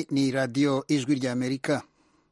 ni radiyo ijwi ry'Amerika.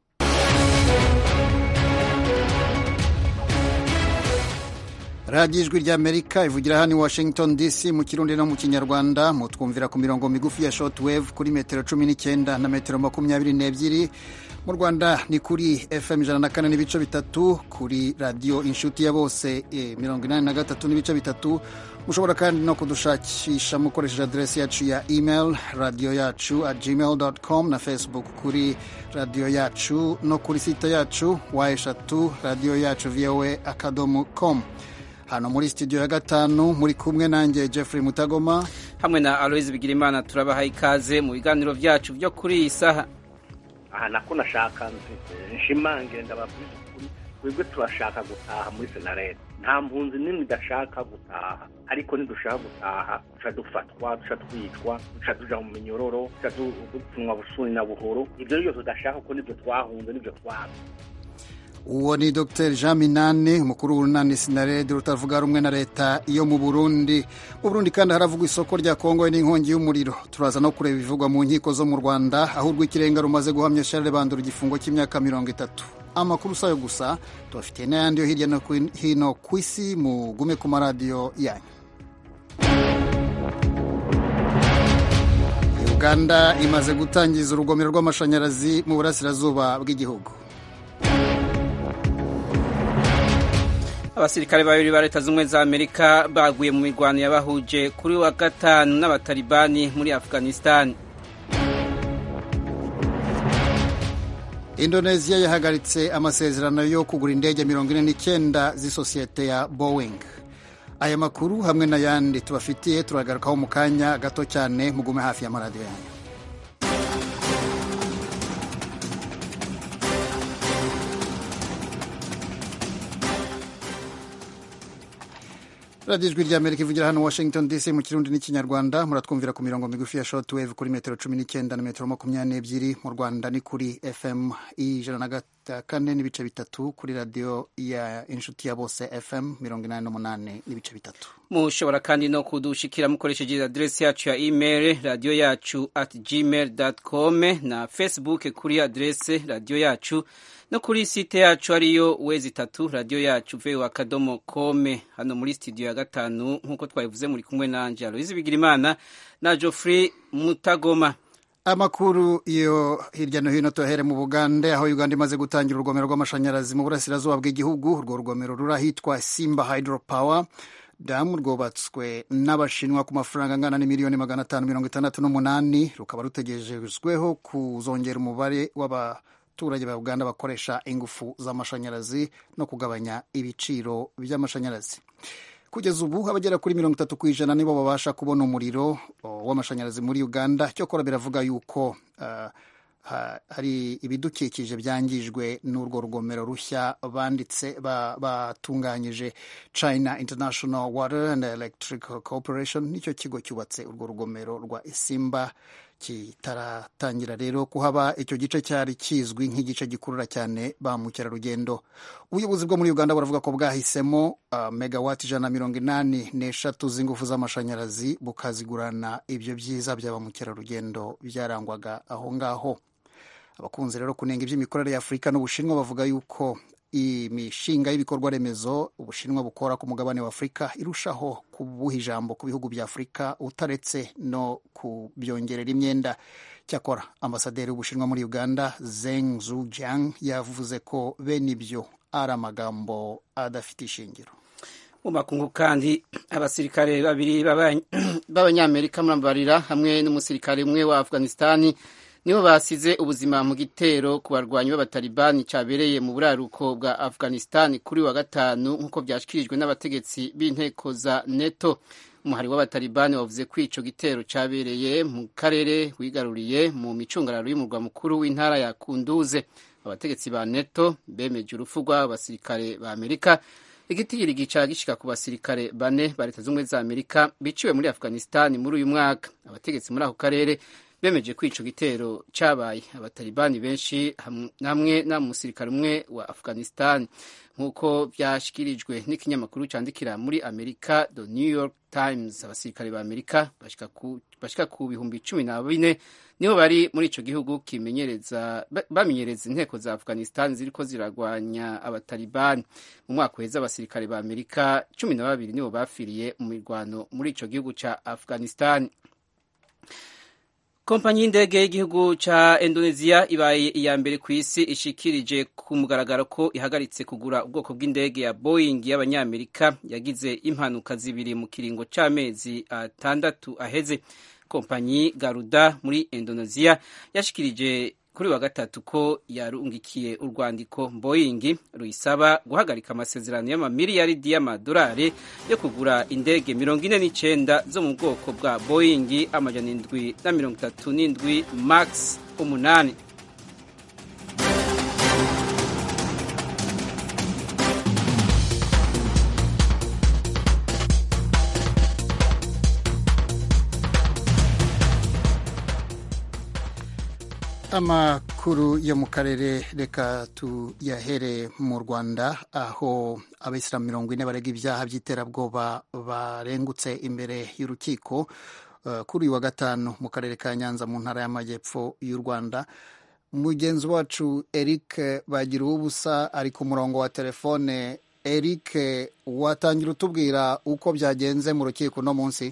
radiyo ijwi ry'Amerika ivugira hano i Washington DC mu Kirundi no mu Kinyarwanda. Mutwumvira ku mirongo migufi ya shortwave kuri metero 19 na metero 22. Mu Rwanda ni kuri FM 104 n'ibice bitatu, kuri radiyo inshuti ya bose 83 n'ibice bitatu. Mushobora kandi no kudushakisha mukoresheje adresi yacu ya email radio yacu @gmail.com na Facebook kuri radio yacu no kuri site yacu wa3 radio yacu voa.com. Hano muri studio ya gatanu muri kumwe nanjye Jeffrey Mutagoma hamwe na Aloise Bigirimana. Turabaha ikaze mu biganiro byacu byo kuri iyi saha. Aha nako nashaka nshimange ndababwiza ukuri, twebwe turashaka gutaha muri Senarete. Nta mpunzi nimwe idashaka gutaha, ariko nidushaka gutaha duca dufatwa, duca twicwa, duca tuja mu minyororo, duca dupfunwa busuni na buhoro. Ibyo byose tudashaka ko nibyo twahunze, nibyo twaba. Uwo ni Dr. Jean Minani, umukuru w'urunani Senarede rutavuga rumwe na leta iyo mu Burundi. Mu Burundi kandi haravugwa isoko rya Kongo n'inkongi y'umuriro. Turaza no kureba ibivugwa mu nkiko zo mu Rwanda, aho urw'ikirenga rumaze guhamya Charles Bandora igifungo cy'imyaka 30. Amakuru sayo gusa tubafitiye n'ayandi yo hirya no hino ku isi. Mugume ku maradiyo yanyu. Uganda imaze gutangiza urugomero rw'amashanyarazi mu burasirazuba bw'igihugu. Abasirikare babiri ba leta z'ubumwe za Amerika baguye mu mirwano yabahuje kuri wa gatanu n'abatalibani muri Afghanistan. Indonesia yahagaritse amasezerano yo kugura indege 49 z'isosiyete ya Boeing. Aya makuru hamwe n'ayandi tubafitiye turagarukaho mu kanya gato cyane. Mugume hafi ya maradiyo yanyu. radiyo ijwi ry'Amerika ivugira hano Washington DC mu Kirundi n'Ikinyarwanda. Muratwumvira ku mirongo migufi ya shortwave kuri metero 19 na metero 22. Mu Rwanda ni kuri FM 104 n'ibice bitatu, kuri radiyo ya inshuti ya bose FM 88 n'ibice bitatu. Mushobora kandi no kudushikira mukoresheje adresi yacu ya email radio yacu @gmail.com na Facebook kuri adresi radio yacu no kuri site yacu ariyo wezi3 radio yacu voa.com. Hano muri studio ya gatanu nkuko twabivuze muri kumwe na Angelo Bigirimana na Geoffrey Mutagoma. Amakuru iyo hirya no hino tuhere mu Bugande, aho Uganda imaze gutangira urugomero rw'amashanyarazi mu burasirazuba bw'igihugu. Urwo rugomero rurahitwa Simba Hydropower Dam, rwubatswe n'Abashinwa ku mafaranga angana n'imiliyoni 568. Rukaba rutegerejweho kuzongera umubare w'abaturage ba Uganda bakoresha ingufu z'amashanyarazi no kugabanya ibiciro by'amashanyarazi. Kugeza ubu abagera kuri 30% nibo babasha kubona umuriro w'amashanyarazi muri Uganda. Cyokora biravuga yuko hari ibidukikije byangijwe n'urwo rugomero rushya batunganyije. China International Water and Electric Corporation nicyo kigo cyubatse urwo rugomero rwa Simba kitaratangira rero kuhaba. Icyo gice cyari kizwi nk'igice gikurura cyane ba mukerarugendo. Ubuyobozi bwo muri Uganda buravuga ko bwahisemo megawati 183 z'ingufu z'amashanyarazi bukazigurana ibyo byiza by'aba mukerarugendo byarangwaga aho ngaho. Abakunze rero kunenga iby'imikorere ya Afurika n'Ubushinwa bavuga yuko imishinga y'ibikorwa remezo Ubushinwa bukora ku mugabane wa Afurika irushaho kubuha ijambo ku bihugu bya Afurika utaretse no kubyongerera imyenda. Cyakora ambasaderi w'Ubushinwa muri Uganda Zeng Zujiang yavuze ko bene ibyo ari amagambo adafite ishingiro. Mu makungu kandi abasirikare babiri b'Abanyamerika murambarira hamwe n'umusirikare umwe wa Afghanistan nibo basize ubuzima mu gitero ku barwanyi b'abatalibani cyabereye mu buraruko bwa Afghanistan kuri wa gatanu nk'uko byashikirijwe n'abategetsi b'inteko za NATO. Umuhari w'abatalibani wavuze ko ico gitero cyabereye mu karere wigaruriye mu micungararo y'umurwa mukuru w'intara ya Kunduze. Abategetsi ba NATO bemeje urupfu rw'abasirikare ba Amerika. Igitigiri gica gishika ku basirikare 4 ba leta z'ubumwe za Amerika biciwe muri Afghanistan muri uyu mwaka. Abategetsi muri ako karere bemeje ko ico gitero cabaye. Abatalibani benshi hamwe na musirikare umwe wa Afghanistan nk'uko vyashikirijwe n'ikinyamakuru candikira muri Amerika The New York Times. Abasirikare ba Amerika bashika ku bihumbi 14 niho bari muri ico gihugu bamenyereza inteko za Afghanistan ziriko ziragwanya abatalibani. Mu mwaka uheze abasirikare ba Amerika 12 nibo bafiriye mu mirwano muri ico gihugu ca Afghanistan. Kompanyi y'indege y'igihugu ca Indonesia ibaye iya mbere ku isi ishikirije ku mugaragaro ko ihagaritse kugura ubwoko bw'indege ya Boeing y'abanyamerika yagize impanuka zibiri mu kiringo c'amezi 6 aheze. Kompanyi Garuda muri Indonesia yashikirije kuri wa gatatu ko yarungikiye urwandiko Boeing ruyisaba guhagarika amasezerano y'amamiliyaridi y'amadolari yo kugura indege 49 zo mu bwoko bwa Boeing 737 Max 8. Amakuru yo mu karere reka tuyahere mu Rwanda aho abayisilamu 40 barega ibyaha by'iterabwoba barengutse imbere y'urukiko kuri uyu wa gatanu mu karere ka Nyanza mu ntara y'Amajyepfo y'u Rwanda. Mugenzi wacu Eric Bagiruwubusa ari ku murongo wa telefone. Eric, watangira utubwira uko byagenze mu rukiko no munsi?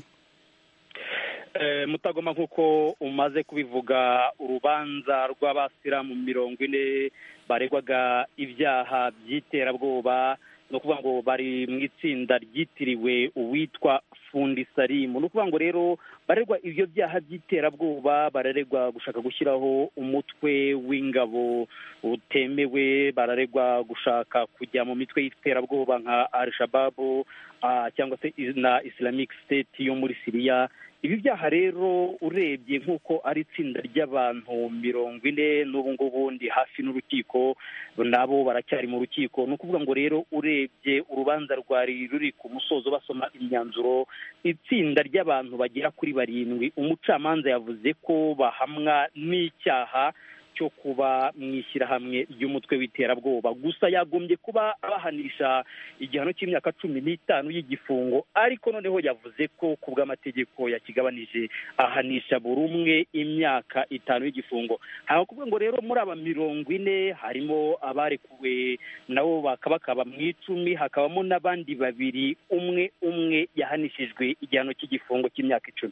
Mutagoma nk'uko umaze kubivuga, urubanza rw'abasilamu 40 baregwaga ibyaha by'iterabwoba, no kuvuga ngo bari mu itsinda ryitiriwe uwitwa Fundi Salimu. No kuvuga ngo rero baregwa ibyo byaha by'iterabwoba, bararegwa gushaka gushyiraho umutwe w'ingabo utemewe, bararegwa gushaka kujya mu mitwe y'iterabwoba nka Al-Shabaab cyangwa se na Islamic State yo muri Syria. Ibi byaha rero urebye nk'uko ari itsinda ry'abantu 40 n'ubu ngubu ndi hafi n'urukiko, nabo baracyari mu rukiko. No kuvuga ngo rero urebye urubanza rwari ruri ku musozo basoma imyanzuro, itsinda ry'abantu bagera kuri 7 umucamanza yavuze ko bahamwa n'icyaha cyo kuba mwishyirahamwe ry'umutwe w'iterabwoba. Gusa yagombye kuba abahanisha igihano cy'imyaka 15 y'igifungo, ariko noneho yavuze ko ku bw'amategeko yakigabanije ahanisha buri umwe imyaka 5 y'igifungo. Hakuvuga ngo rero muri aba 40 harimo abarekuwe nabo bakaba mu 10, hakabamo n'abandi 2 umwe yahanishijwe igihano cy'igifungo cy'imyaka 10.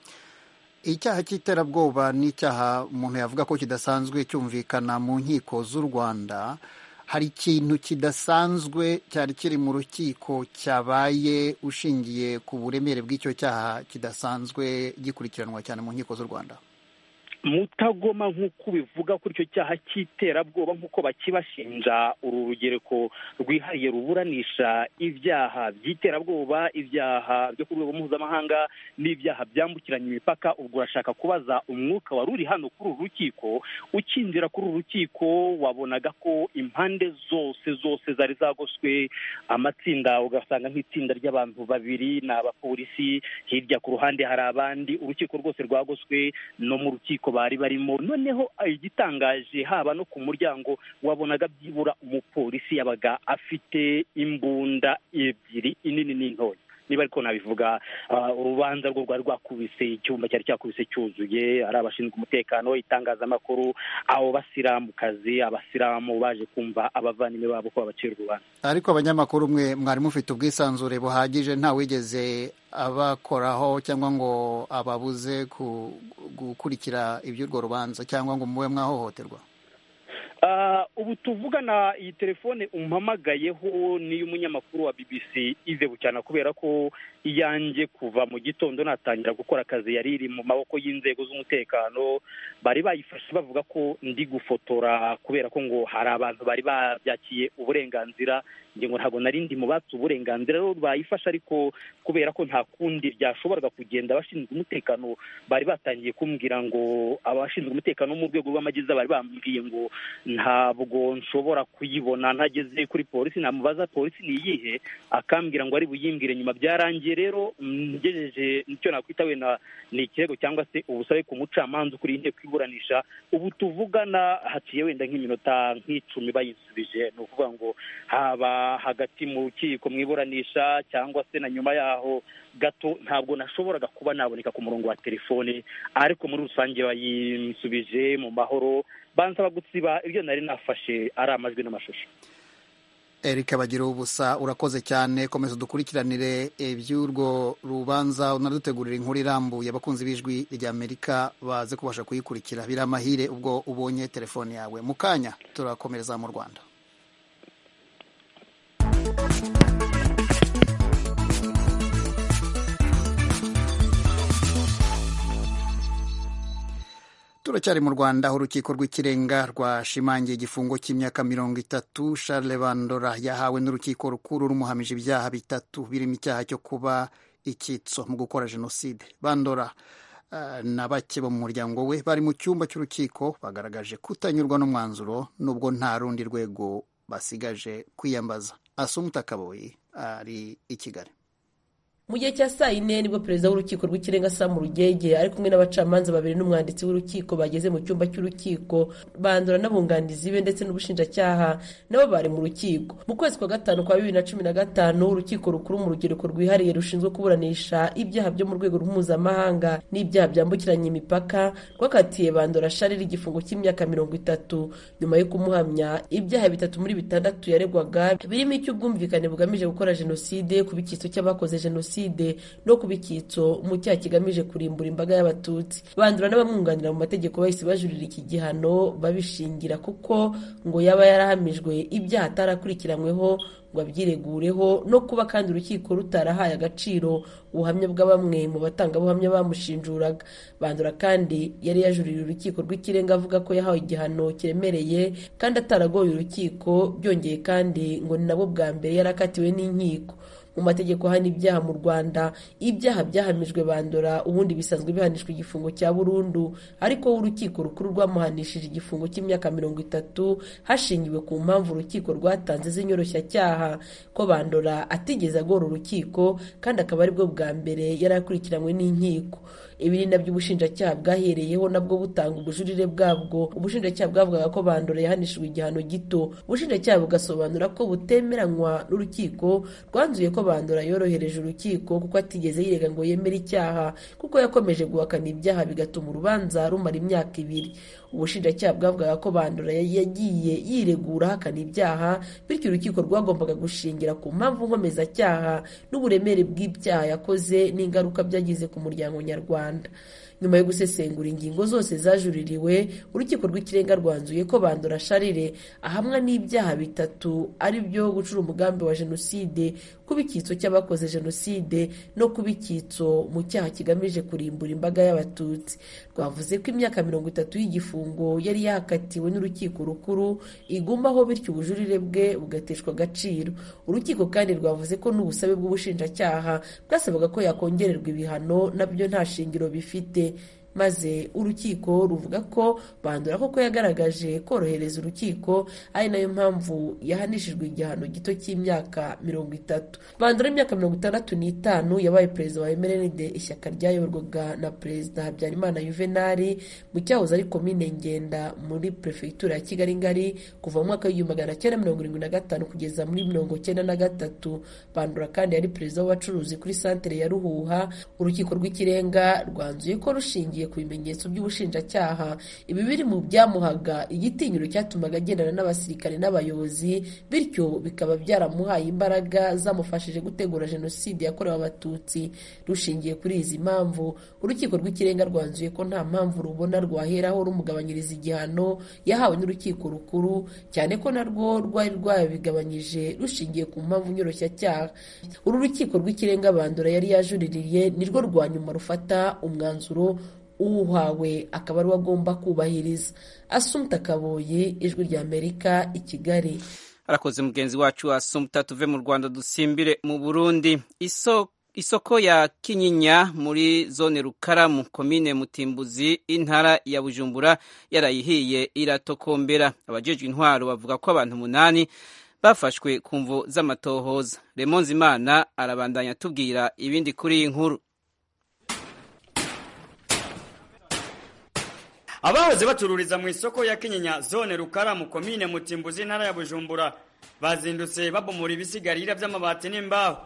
Icyaha cy'iterabwoba ni icyaha umuntu yavuga ko kidasanzwe cyumvikana mu nkiko z'u Rwanda. Hari ikintu kidasanzwe cyari kiri mu rukiko cyabaye ushingiye ku buremere bw'icyo cyaha kidasanzwe gikurikiranwa cyane mu nkiko z'u Rwanda? Mutagoma nk'uko bivuga kuri icyo cyaha cy'iterabwoba nk'uko bakibashinja, uru rugereko rwihariye ruburanisha ibyaha by'iterabwoba, ibyaha byo ku rwego mpuzamahanga n'ibyaha byambukiranya imipaka. Ubwo urashaka kubaza umwuka wari uri hano kuri uru rukiko. Ukinjira kuri uru rukiko wabonaga ko impande zose zari zagoswe amatsinda, ugasanga nk'itsinda ry'abantu 2 ni abapolisi, hirya ku ruhande hari abandi. Urukiko rwose rwagoswe, no mu rukiko bari barimo. Noneho igitangaje haba no ku muryango wabonaga byibura umupolisi yabaga afite imbunda 2 inini n'intoya. Niba ariko nabivuga, urubanza rwo rwari rwakubise, icyumba cyari cyakubise cyuzuye, ari abashinzwe umutekano, itangazamakuru, abo basilamukazi, abasilamu baje kumva abavandimwe babo ko babacira urubanza. Ariko abanyamakuru mwe mwari mufite ubwisanzure buhagije, nta wigeze abakoraho cyangwa ngo ababuze gukurikira iby'urwo rubanza cyangwa ngo mube mwahohoterwa? Ubu tuvugana iyi telefone umpamagayeho ni y'umunyamakuru wa BBC Yves Bucyana, kubera ko iyanjye kuva mu gitondo natangira gukora akazi yari iri mu maboko y'inzego z'umutekano. Bari bayifashe bavuga ko ndi gufotora kubera ko ngo hari abantu bari babyakiye uburenganzira, nge ngo ntabwo nari ndi mu batse uburenganzira. Rero bayifashe, ariko kubera ko nta kundi byashoboraga kugenda, abashinzwe umutekano bari batangiye kumbwira ngo abashinzwe umutekano mu rwego rw'amagiza bari bambwiye ngo ntabwo nshobora kuyibona ntageze kuri polisi. Namubaza polisi ni iyihe, akambwira ngo ari buyimbwire nyuma. Byarangiye gihe rero ngejeje nicyo nakwita wenda ni ikirego cyangwa se ubusabe ku mucamanza ukuriye inteko iburanisha, ubu tuvugana haciye wenda nk'iminota nk'icumi bayisubije. Ni ukuvuga ngo haba hagati mu rukiko mu iburanisha cyangwa se na nyuma yaho gato ntabwo nashoboraga kuba naboneka ku murongo wa telefone, ariko muri rusange bayinsubije mu mahoro, bansaba gutsiba ibyo nari nafashe ari amajwi n'amashusho. Eric Bagiruwubusa, urakoze cyane. Komeza dukurikiranire iby'urwo rubanza, unadutegurira inkuru irambuye abakunzi b'ijwi ry'Amerika baze kubasha kuyikurikira. Biri amahire ubwo ubonye telefone yawe. Mu kanya turakomereza mu Rwanda. Turacyari mu Rwanda aho urukiko rw'ikirenga rwashimangiye igifungo cy'imyaka 30 Charles Bandora yahawe n'urukiko rukuru rumuhamije ibyaha bitatu birimo icyaha cyo kuba icyitso mu gukora jenoside. Bandora na bake bo mu muryango we bari mu cyumba cy'urukiko bagaragaje kutanyurwa n'umwanzuro nubwo nta rundi rwego basigaje kwiyambaza. Asumta Kaboyi ari i Kigali. Mu gihe cya saa yine nibwo perezida w'urukiko rw'ikirenga Sam Rugege ari kumwe n'abacamanza babiri n'umwanditsi w'urukiko bageze mu cyumba cy'urukiko. Bandora n'abunganizi be ndetse n'ubushinjacyaha nabo bari mu rukiko. Mu kwezi kwa gatanu kwa 2015 urukiko rukuru mu rugereko rwihariye rushinzwe kuburanisha ibyaha byo mu rwego mpuzamahanga n'ibyaha byambukiranya imipaka rwakatiye Bandora Charles igifungo cy'imyaka 30 nyuma yo kumuhamya ibyaha bitatu muri bitandatu yaregwaga birimo icy'ubwumvikane bugamije gukora jenoside, kuba icyitso cy'abakoze jenoside no kuba icyitso mu cyaha kigamije kurimbura imbaga y'abatutsi. Bandura n'abamwunganira mu mategeko bahise bajurira iki gihano babishingira kuko ngo yaba yarahamijwe ibyaha atarakurikiranyweho ngo abyiregureho no kuba kandi urukiko rutarahaye agaciro ubuhamya bwa bamwe mu batangabuhamya bamushinjuraga. Bandura kandi yari yajuririye urukiko rw'ikirenga avuga ko yahawe igihano kiremereye kandi ataragoye urukiko, byongeye kandi ngo ni nabo bwa mbere yarakatiwe n'inkiko. Mu mategeko hano ibyaha mu Rwanda, ibyaha byahamijwe Bandora ubundi bisanzwe bihanishwa igifungo cya burundu, ariko urukiko rukuru rwamuhanishije igifungo cy'imyaka 30 hashingiwe ku mpamvu urukiko rwatanze z'inyoroshyacyaha ko Bandora atigeze agora urukiko kandi akaba aribwo bwa mbere yari akurikiranywe n'inkiko. Ibi ni nabyo ubushinjacyaha bwahereyeho nabwo butanga ubujurire bwabwo. Ubushinjacyaha bwavugaga ko Bandora yahanishijwe igihano gito. Ubushinjacyaha bugasobanura ko butemeranywa n'urukiko rwanzuye ko Bandora yorohereje urukiko kuko atigeze yirega ngo yemere icyaha, kuko yakomeje guhakana ibyaha bigatuma urubanza rumara imyaka 2. Ubushinjacyaha bwavugaga ko Bandora yagiye yiregura ahakana ibyaha, bityo urukiko rwagombaga gushingira ku mpamvu nkomezacyaha n'uburemere bw'ibyaha yakoze n'ingaruka byagize ku muryango nyarwanda. Nyuma yo gusesengura ingingo zose zajuririwe, urukiko rw'ikirenga rwanzuye ko Bandora Charles ahamwa n'ibyaha bitatu ari byo gucura umugambi wa jenoside, kuba icyitso cy'abakoze jenoside no kuba icyitso mu cyaha kigamije kurimbura imbaga y'abatutsi. Rwavuze ko imyaka 30 y'igifungo yari yakatiwe n'urukiko rukuru igumaho, bityo ubujurire bwe bugateshwa agaciro. Urukiko kandi rwavuze ko n'ubusabe bw'ubushinjacyaha bwasabaga ko yakongererwa ibihano nabyo nta shingiro bifite, maze urukiko ruvuga ko Bandora koko yagaragaje korohereza urukiko, ari nayo mpamvu yahanishijwe igihano gito cy'imyaka 30. Bandora imyaka 65 yabaye perezida wa MRND, ishyaka ryayoborwaga na perezida Habyarimana Juvenal mu cyahoze ari komine Ngenda muri prefecture ya Kigali ngari kuva mu mwaka wa 1975 kugeza muri 1993. Bandora kandi yari perezida w'abacuruzi kuri santere ya Ruhuha. Urukiko rw'ikirenga rwanzuye ko rushingiye ku bimenyetso by'ubushinjacyaha ibi biri mu byamuhaga igitinyiro cyatumaga agendana n'abasirikare n'abayobozi, bityo bikaba byaramuhaye imbaraga zamufashije gutegura jenoside yakorewe abatutsi. Rushingiye kuri izi mpamvu, urukiko rw'ikirenga rwanzuye ko nta mpamvu rubona rwaheraho rumugabanyiriza igihano yahawe n'urukiko rukuru, cyane ko narwo rwari rwabigabanyije rushingiye ku mpamvu nyoroshyacyaha. Uru rukiko rw'ikirenga Bandora yari yajuririye nirwo rwa nyuma rufata umwanzuro uhawe akaba ari agomba kubahiriza. Asumta Kaboyi, Ijwi ry'Amerika, i Kigali. Arakoze mugenzi wacu Asumta. Tuve mu Rwanda dusimbire mu Burundi. Isoko ya Kinyinya muri zone Rukaramu, komine Mutimbuzi, intara ya Bujumbura yarayihiye iratokombera. Abajejwe intwaro bavuga ko abantu 8 bafashwe ku mvo z'amatohoza. Raymond Zimana arabandanya tubwira ibindi kuri iyi nkuru. Abahoze bacururiza mu isoko ya Kinyinya zone Rukaramu komine Mutimbuzi ntara ya Bujumbura bazindutse babomora ibisigarira by'amabati n'imbaho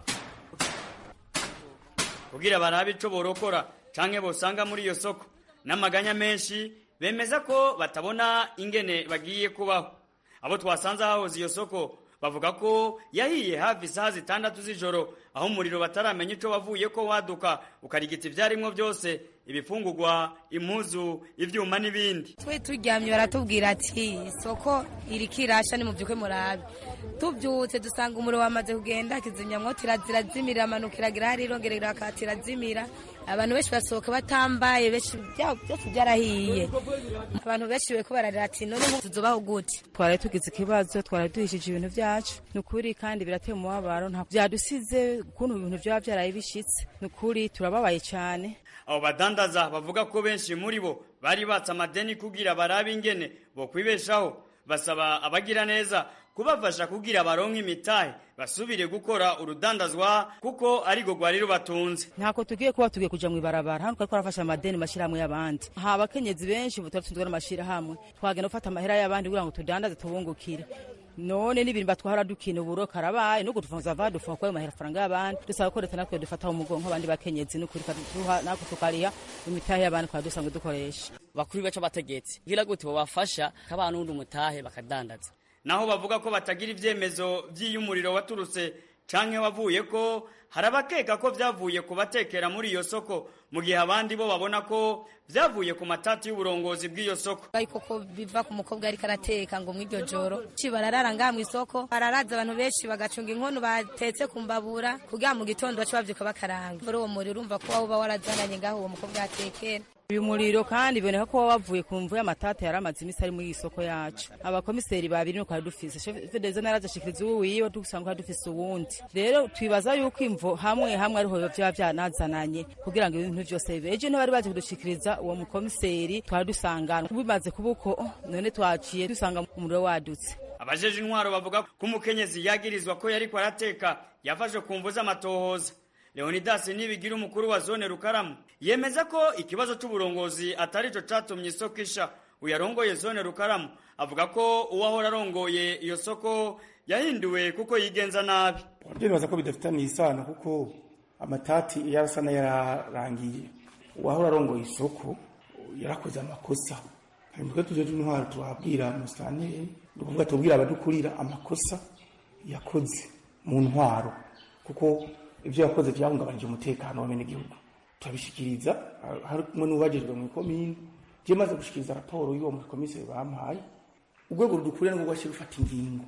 kugira barabe ico borokora canke bosanga muri iyo soko. N'amaganya menshi bemeza ko batabona ingene bagiye kubaho. Abo twasanze hahoze iyo soko bavuga ko yahiye hafi isaha 6 z'ijoro, aho umuriro bataramenya ico wavuye ko waduka ukarigita ivyarimwo byose, ibifungurwa, impuzu, ivyuma n'ibindi. Twe turyamye baratubwira ati isoko iri kirasha ni muvyuke murabe. Tubyutse dusanga umuriro wamaze kugenda, kizimyamwo tirazimira amanukira girari rongerera akatira zimira. Abantu benshi basohoka batambaye, benshi byose byarahiye. Abantu benshi beko bararira ati none tuzobaho gute? Twari tugize ikibazo, twari duhishije ibintu byacu. Nukuri kandi birateye umubabaro, nta byadusize kuntu ibintu byaba byaraye bishitse. Nukuri turababaye cyane. Abo badandaza bavuga ko benshi muri bo bari batse amadeni kugira barabe ingene bo kwibeshaho, basaba abagira neza kubafasha kugira baronke imitahe basubire gukora urudandazwa kuko ari go gwari rubatunze. Ntako tugiye kuja mu ibarabara, hano twari afasha amadeni mashiramwe y'abandi. Abakenyezi benshi butaratunzwe n'amashira hamwe, twagenda gufata amahera y'abandi kugira ngo tudandaze tubungukire. None n'ibintu batwara dukina uburo karabaye no gutufunza vadufa kwa mahera faranga y'abandi, dusaba ko leta natwe dufata umugongo abandi bakenyezi no kuri kaduha nako tukariya imitahe y'abandi kwa dusanzwe dukoresha. Bakuri baca bategetse gira gute bobafasha kabana n'undi mutahe bakadandaza. Naho bavuga ko batagira ivyemezo vy'iyumuriro waturutse canke wavuye ko harabakeka ko vyavuye kubatekera muri iyo soko, mu gihe abandi bo babona ko vyavuye ku matati y'uburongozi bw'iyo soko. Ariko ko biva ku mukobwa ari karateka ngo mw'iryo joro cibararara ngaha mu isoko, bararaza abantu benshi bagacunga inkono batetse kumbabura kugira mu gitondo bace bavyuka bakaranga. Muri uwo muriro urumva ko waba warazananye ngaho uwo mukobwa yatekera. Uyu muriro kandi biboneka ko wavuye ku mvu y'amatata yaramaze imisi ari muri isoko yacu. Abakomiseri babiri no kwari dufise chef de zone araje shikiriza uwiwe dusanga dufise uwundi. Rero twibaza yuko imvo hamwe ariho bya byanazananye kugira ngo ibintu byose beje no bari baje kudushikiriza uwo mukomiseri twari dusangana bimaze kubuko none twaciye dusanga umuriro wadutse. Abajeje intwaro bavuga ko umukenyezi yagirizwa ko yari kwarateka yafashe kumvuza amatohoza. Leonidas Nibigira umukuru wa zone Rukaramu yemeza ko ikibazo cy'uburongozi atari cyo catumye isoko isha. Uyarongoye zone Rukaramu avuga ko uwahora arongoye iyo soko yahinduwe kuko yigenza nabi. Ndibaza ko bidafitanye isano kuko amatati yarasana yararangiye. Uwahora arongoye isoko yarakoze amakosa. Kandi tuje intwaro turabwira musane dukuvuga tubwira abadukurira amakosa yakoze mu ntwaro kuko ibyo yakoze byahungabanije umutekano wa bene gihugu. Turabishikiriza harimo n'ubajejwe mu komine, je maze gushikiriza raporo y'uwo mu komiseri bampaye, urwego rudukurira ngo gwashira ufata ingingo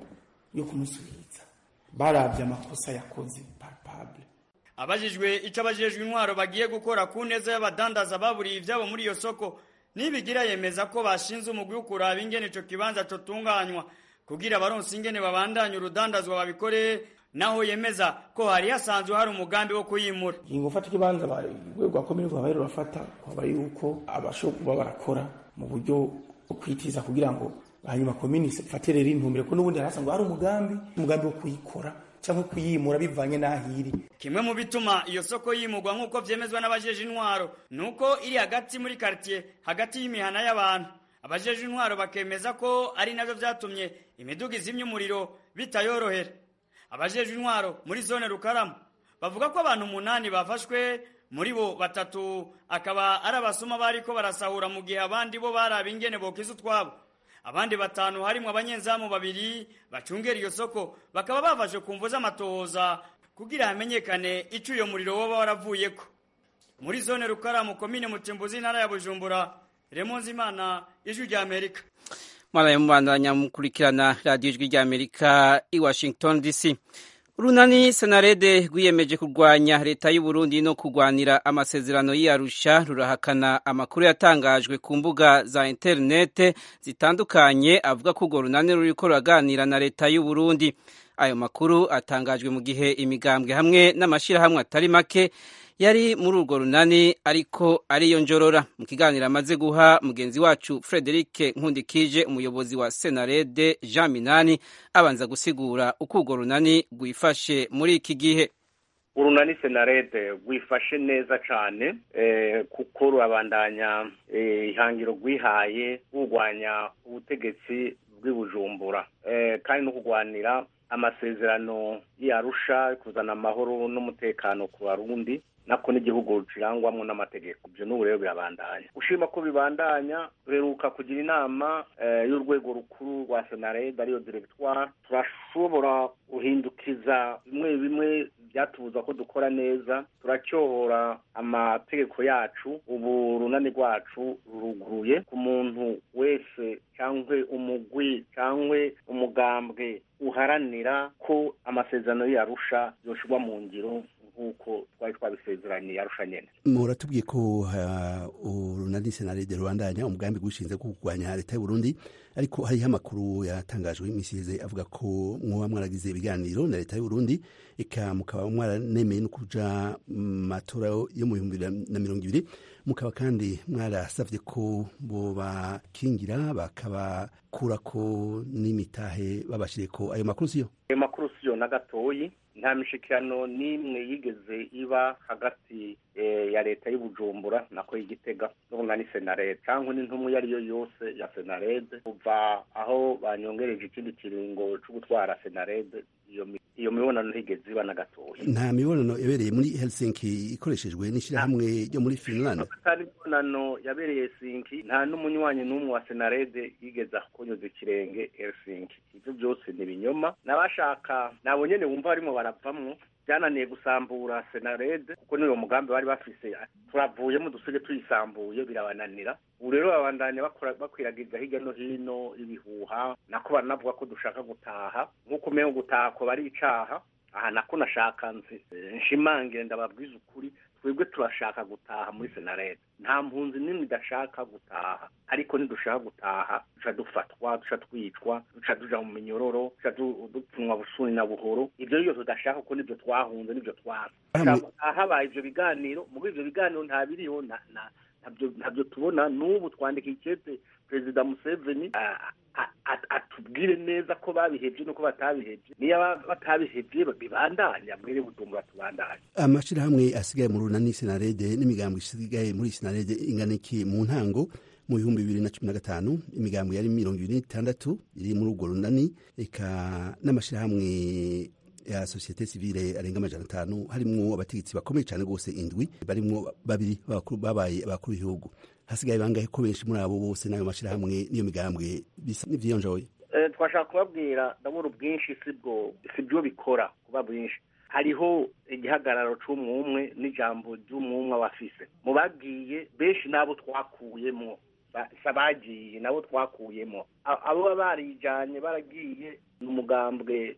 yo kumusubiza. Baravye amakosa yakoze palpable. Abajijwe ico abajejwe intwaro bagiye gukora ku neza y'abadandaza baburiye ivyabo muri iyo soko, Nibigira yemeza ko bashinze umugwi ukuraba ingene ico kibanza cotunganywa kugira abaronse ingene babandanya urudandazwa babikore. Naho yemeza ko hari hasanzwe hari umugambi wo kuyimura. Ingo fata kibanza rwego akomeye rwa bayero bafata kwa yuko abashokuba barakora mu buryo kwitiza kugira ngo hanyuma komini fatere rintumbire ko nubundi harasanzwe hari umugambi wo kuyikora cyangwa kuyimura bivanye nahiri. Kimwe mu bituma iyo soko yimugwa nkuko vyemezwa n'abajeje intwaro nuko iri hagati muri quartier hagati y'imihana y'abantu. Abajeje intwaro bakemeza ko ari navyo vyatumye imiduga izimya umuriro bitayorohera. Abajeje intwaro muri zone Rukaramu bavuga ko abantu 8 bafashwe, muri bo 3 akaba ari abasuma bariko barasahura mu gihe abandi bo baraba ingene bokiza utwabo. Abandi 5 harimo abanyenzamu 2 bacungera iyo soko bakaba bafashe kumvuza amatohoza kugira hamenyekane ico iyo muriro waba waravuyeko. Muri zone Rukaramu komine Mutimbuzi ntara ya Bujumbura, Raymond Zimana, Ijwi rya Amerika. Mwala mbandanya mukurikirana radio Ijwi rya Amerika i Washington DC. Urunani Senarede rwiyemeje kurwanya leta y'u Burundi no kurwanira amasezerano y'Arusha rurahakana amakuru yatangajwe ku mbuga za internet zitandukanye avuga ko urwo runani ruriko ruraganira na leta y'u Burundi. ayo makuru atangajwe mu gihe imigambwe hamwe n'amashirahamwe atari make yari muri urwo runani ariko ariyo njorora. Mu kiganiro amaze guha mugenzi wacu Frederic Nkundikije, umuyobozi wa Senarede Jean Minani abanza gusigura uko urwo runani rwifashe muri iki gihe. Urunani Senarede rwifashe neza cyane kuko rurabandanya ihangiro rwihaye kurwanya ubutegetsi bw'Ibujumbura kandi no kurwanira amasezerano y'Arusha kuzana amahoro n'umutekano ku Barundi nako n'igihugu kirangwamwo n'amategeko. Ibyo n'ubu rero birabandanya. Ushima ko bibandanya, duheruka kugira inama y'urwego rukuru rwa Senarede ariyo directoire. Turashobora guhindukiza bimwe byatubuza ko dukora neza, turacyohora amategeko yacu. Ubu runani rwacu ruruguruye ku muntu wese cyangwa umugwi cyangwa umugambwe uharanira ko amasezerano y'Arusha yoshirwa mu ngiro nk'uko twari twabisezeranye Arusha nyene. Muratubwiye ko urunani Senarede rubandanya umugambi gushinze kurwanya leta y'u Burundi, ariko hariho amakuru yatangajwe iminsi iheze avuga ko mwoba mwaragize ibiganiro na leta y'u Burundi eka mukaba mwaranemeye no kuja matora yo mu 2020, mukaba kandi mwarasavye ko bobakingira bakabakurako n'imitahe babashireko. Ayo makuru siyo? Ayo makuru siyo na gatoyi. Nta mishikirano n'imwe yigeze iba hagati ya leta y'Ubujumbura nako y'Igitega n'urunani Senarede cyangwa n'intumwa yariyo yose ya Senarede kuva aho banyongereje ikindi kiringo cyo gutwara Senarede. Iyo mibonano ntigeze iba na gatoya. Nta mibonano yabereye muri Helsinki ikoreshejwe n'ishirahamwe ryo muri Finland? Kandi mibonano yabereye Helsinki nta n'umunywanyi n'umwe wa Senarede yigeze akonyoza ikirenge Helsinki. Ibyo byose ni binyoma n'abashaka nabo nyene wumva barimo baravamwo. Byananiye gusambura Senarede kuko niyo mugambi bari bafise, turavuyemo dusige tuyisambuye birabananira. Ubu rero babandanya bakwiragiza hirya no hino ibihuha, nako baranavuga ko dushaka gutaha nk'uko umenye gutaha ko bari icaha. Aha nako nashaka nshimange ndababwiza ukuri, twebwe turashaka gutaha muri Senarede. Nta mpunzi nimwe idashaka gutaha, ariko nidushaka gutaha duca dufatwa, duca twicwa, duca tuja mu minyororo, duca dupfunwa busuni na buhoro. Ibyo iyo tudashaka ko nibyo twahunze, nibyo twasa. Habaye ibyo biganiro, muri ibyo biganiro nta biriho ntabyo tubona. N'ubu twandika ikete Perezida Museveni atubwire neza ko babihevye nuko batabihevye, niyo batabihevye bibandanya mwere Bujumbura tubandanya. Amashirahamwe asigaye mu runani Senarede n'imigambo isigaye muri Senarede ingana iki mu ntango mu 2015? Imigambo yari 26 iri muri urwo runani, eka n'amashirahamwe ya societe civile arenga 500 harimwo abategetsi bakomeye cyane gose indwi, barimwo babiri babaye abakuru b'igihugu. Hasigaye bangahe ko benshi muri abo bose nayo mashirahamwe niyo migambwe bisa n'ivyonjoye? Twashaka kubabwira ndabura ubwinshi sibyo bikora kuba bwinshi. Hariho igihagararo c'umwumwe n'ijambo ry'umwumwe wafise mu bagiye benshi nabo twakuyemo, sabagiye nabo twakuyemo. Abo barijanye baragiye n'umugambwe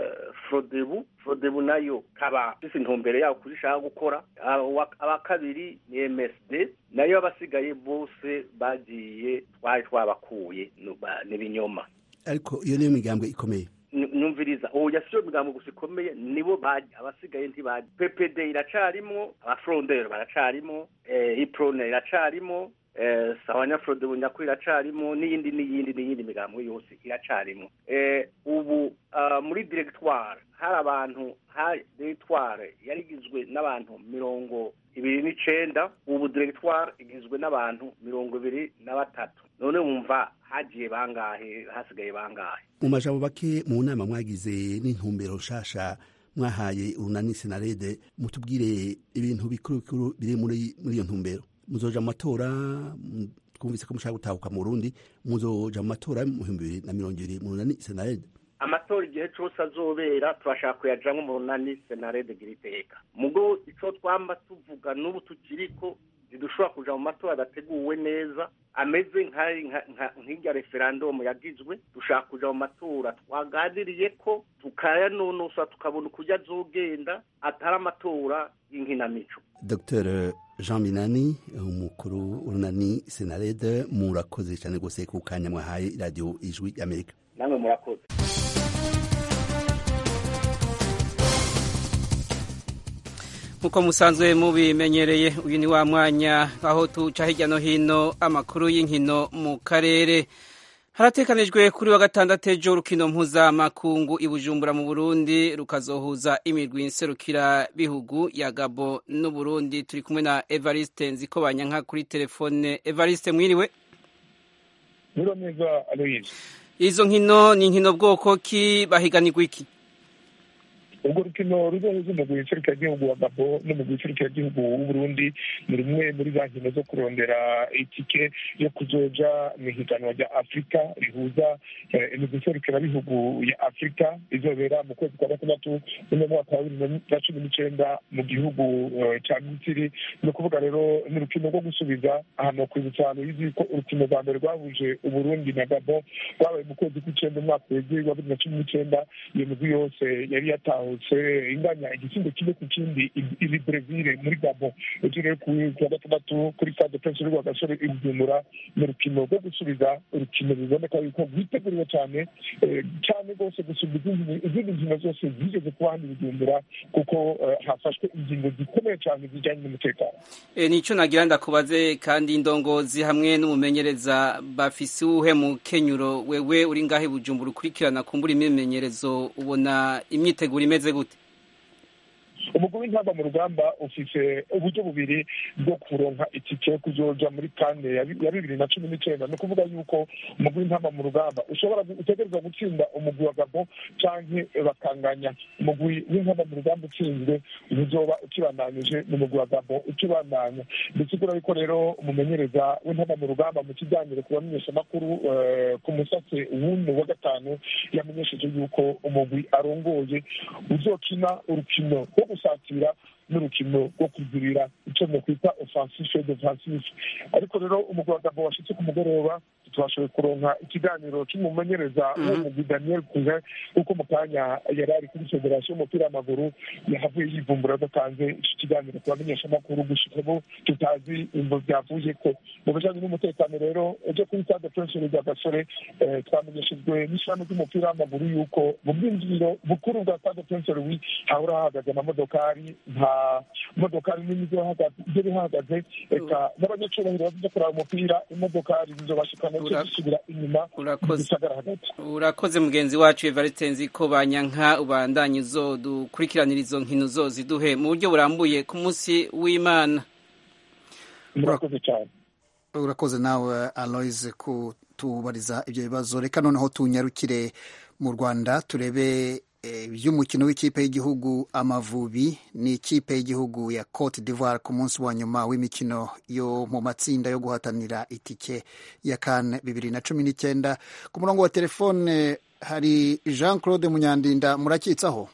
Frodebu nayo kaba isi ntumbere yawo kurishaka gukora. Abakabiri ni MSD nayo abasigaye bose bagiye twabakuye n'ibinyoma. Ariko iyo niyo migambwe ikomeye. Nyumviriza oya siyo migambwe gusa ikomeye, nibo baje, abasigaye ntibaje. PPD iracarimo, abafrondero baracarimo, Iprone iracarimo, Sawanya Frodebu nyakuri iracarimo, n'iyindi migambwe yose iracarimo. Ubu muri directoire hari abantu, directoire yarigizwe n'abantu 29, ubu directoire igizwe n'abantu 23. None wumva hagiye bangahe, hasigaye bangahe? Mu majambo bake mu nama mwagize n'intumbero nshasha mwahaye urunani Senarede, mutubwire ibintu bikuru biri muri iyo ntumbero. Muzoja mu matora, twumvise ko mushaka gutahuka mu Burundi, muzoja mu matora mu 2020 mu runani Senarede? Amatora igihe cyose azobera turashaka kuyajamwo mu runani Senarede giriteka. Mugo ico twamba tuvuga n'ubu tukiriko zidushobora kuja mu matora adateguwe neza, ameze nk'irya referendum yagizwe. Dushaka kuja mu matora twaganiriye ko tukayanonosa tukabona ukujya azogenda, atari amatora y'inkinamico. Dr Jean Minani, umukuru urunani Senarede, murakoze cyane gose ku kanya mwahaye radio Ijwi y'Amerika. Namwe murakoze. nk'uko musanzwe mubimenyereye uyu ni wa mwanya aho tuca hirya no hino amakuru y'inkino mu karere. Haratekanijwe kuri wa gatandatu ejo urukino mpuzamakungu i Bujumbura mu Burundi rukazohuza imigwi nserukira bihugu ya Gabo n'u Burundi. Turi kumwe na Evariste Nzikobanyanka kuri telefone. Evariste mwiriwe? Mwiriwe neza Aloise. Izo nkino ni nkino bwoko ki, bahiganirwa iki? Ubwo rukino ruzohuza umugwi nserukiragihugu wa Gabo n'umugwi nserukiragihugu w'u Burundi ni rumwe muri za nkino zo kurondera itike yo kuzoja mu higanwa rya Afurika rihuza imigwi nserukirabihugu ya Afurika izobera mu kwezi kwa gatandatu mu mwaka wa 2019 mu gihugu ca Misiri. Ni ukuvuga rero ni urukino rwo gusubiza ahantu kwibutsa yuko ko urukino rwa mbere rwahuje u Burundi na Gabo rwabaye mu kwezi kw'icenda mu mwaka wa 2019. Iyo migwi yose yari yatawe inganya igitsindo kimwe ku kindi iri Brezil muri Gabo. Ejo rero ku wa gatandatu kuri Stade Prince Rwa Gasore i Bujumbura mu rukino rwo gusubiza urukino biboneka yuko rwiteguriwe cyane rwose gusubiza izindi nkino zose zigeze kuba hano i Bujumbura kuko hafashwe ingingo zikomeye cyane zijyanye n'umutekano. Nico nagira ndakubaze kandi indongozi hamwe n'umumenyereza bafise uhe mu kenyuro wewe uri ngahe Bujumbura ukurikirana kumbura imimenyerezo ubona imyiteguro imeze gute? Umugwi w'intamba mu rugamba ufise uburyo bubiri bwo kuronka itike yo kuzoja muri kane ya 2019. Ni ukuvuga yuko umugwi w'intamba mu rugamba utegereza gutsinda umugwi wa Gabo canke bakanganya. Umugwi w'intamba mu rugamba utsinzwe uzoba ukibandanije n'umugwi wa Gabo ukibandanya. Bisigura yuko rero umumenyereza w'intamba mu rugamba mu kiganiro ku bamenyeshamakuru ku musatse wundi wa gatanu yamenyesheje yuko umugwi arongoye uzokina urukino rwo gusatira n'urukino rwo kugirira icyo kwita offensive defensive. Ariko rero umugwi wa Gabo washitse ku mugoroba twashoboye kuronka ikiganiro cy'umumenyereza w'umugwi Daniel Cousin kuko mu kanya yari ari kuri federation y'umupira w'amaguru yahavuye yivumbura adatanze iki kiganiro ku bamenyeshamakuru gushika ubu tutazi imvo byavuye ko. Mu bijanye n'umutekano rero ejo kuri Stade Prince Rwa Gasore twamenyeshejwe n'ishami ry'umupira w'amaguru yuko mu bwinjiriro bukuru bwa Stade Prince Louis hahora hahagaze amamodokari modokari nini ziri hahagaze eka n'abanyacurahiro baza kuraba umupira imodokari zizobashikana zisubira inyuma. Urakoze mugenzi wacu Evariste Nzikobanyanka ubandanye uzodukurikiranira izo nkino ziduhe mu buryo burambuye ku munsi w'Imana. Murakoze cyane. Urakoze nawe Aloise kutubariza ibyo bibazo. Reka noneho tunyarukire mu Rwanda turebe by'umukino w'ikipe y'igihugu Amavubi ni ikipe y'igihugu ya Cote d'Ivoire ku munsi wa nyuma w'imikino yo mu matsinda yo guhatanira itike ya CAN 2019. Ku murongo wa telefone hari Jean Claude Munyandinda, murakitsaho?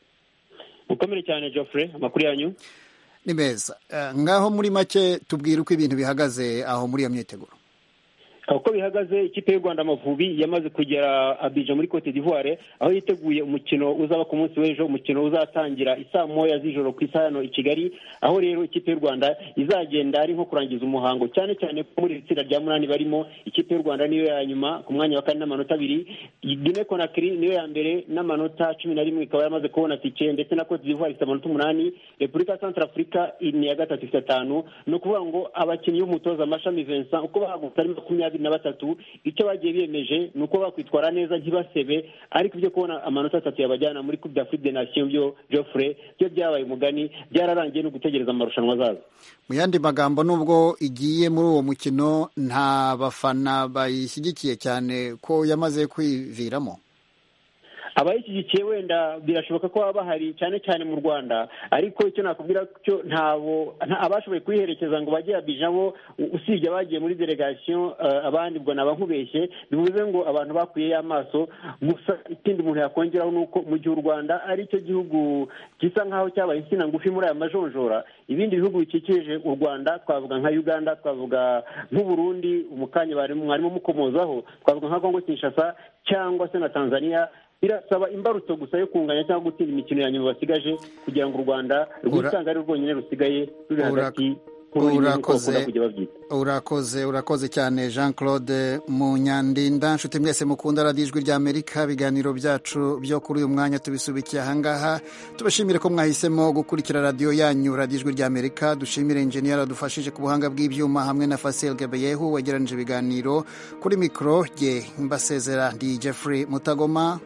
Ukomere cyane Geoffrey, amakuru yanyu ni meza. Ngaho muri make tubwire uko ibintu bihagaze aho muri iyo myiteguro. Uko bihagaze, ikipe y'u Rwanda Amavubi yamaze kugera Abidjan muri Cote d'Ivoire aho yiteguye umukino uzaba ku munsi w'ejo, umukino uzatangira isaa moya z'ijoro ku isaha hano i Kigali. Aho rero ikipe y'u Rwanda izagenda ari nko kurangiza umuhango, cyane cyane ko muri itsinda rya 8 barimo ikipe y'u Rwanda niyo ya nyuma ku mwanya wa 4 n'amanota 2, Guinea Conakry niyo ya mbere n'amanota 11 ikaba yamaze kubona tike, ndetse na Cote d'Ivoire ifite amanota 8, Repubulika Centrafrica ni ya gatatu ifite 5. No kuvuga ngo abakinnyi b'umutoza Mashami Vincent uko bahagutse ari 23 icyo bagiye biyemeje nuko bakwitwara neza ntibasebe, ariko ibyo kubona amanota 3 yabajyana muri Coupe d'Afrique des Nations byo Geoffrey byo byabaye umugani, byararangiye no gutegereza amarushanwa zazo. Mu yandi magambo, nubwo igiye muri uwo mukino nta bafana bayishyigikiye cyane ko yamaze kwiviramo. Abayishyigikiye wenda birashoboka ko baba bahari cyane cyane mu Rwanda, ariko icyo nakubwira cyo ntabo abashoboye kuyiherekeza ngo bajye Abidjan bo usibye bagiye muri delegation, abandi bwo nabankubeshye, bivuze ngo abantu bakuye amaso. Gusa ikindi umuntu yakongeraho nuko mu gihe u Rwanda ari cyo gihugu gisa nkaho cyabaye insina ngufi muri aya majonjora, ibindi bihugu bikikije u Rwanda twavuga nka Uganda, twavuga nk'u Burundi, umukanya mwarimo mukomozaho, twavuga nka Kongo Kinshasa cyangwa se na Tanzania, birasaba imbarutso gusa yo kunganya cyangwa gutsinda imikino ya nyuma basigaje kugira ngo u Rwanda rwisanga ari rwonyine rusigaye ruri hagati nk'ururimi nk'uko bakunda kujya babyita. urakoze cyane Jean Claude Munyandinda. Nshuti mwese mukunda radiyo ijwi ry'Amerika, ibiganiro byacu byo kuri uyu mwanya tubisubikiye ahangaha. Tubashimire ko mwahisemo gukurikira radiyo yanyu radiyo ijwi ry'Amerika. Dushimire enjeniyeri adufashije ku buhanga bw'ibyuma hamwe na Fasil Gebeyehu wegeranije ibiganiro. Kuri mikoro ye mbasezera ndi Jeffrey Mutagoma,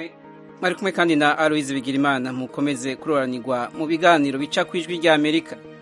mwari kumwe kandi na Aloise Bigirimana. Mukomeze kuroranirwa mu biganiro bica ku ijwi ry'Amerika.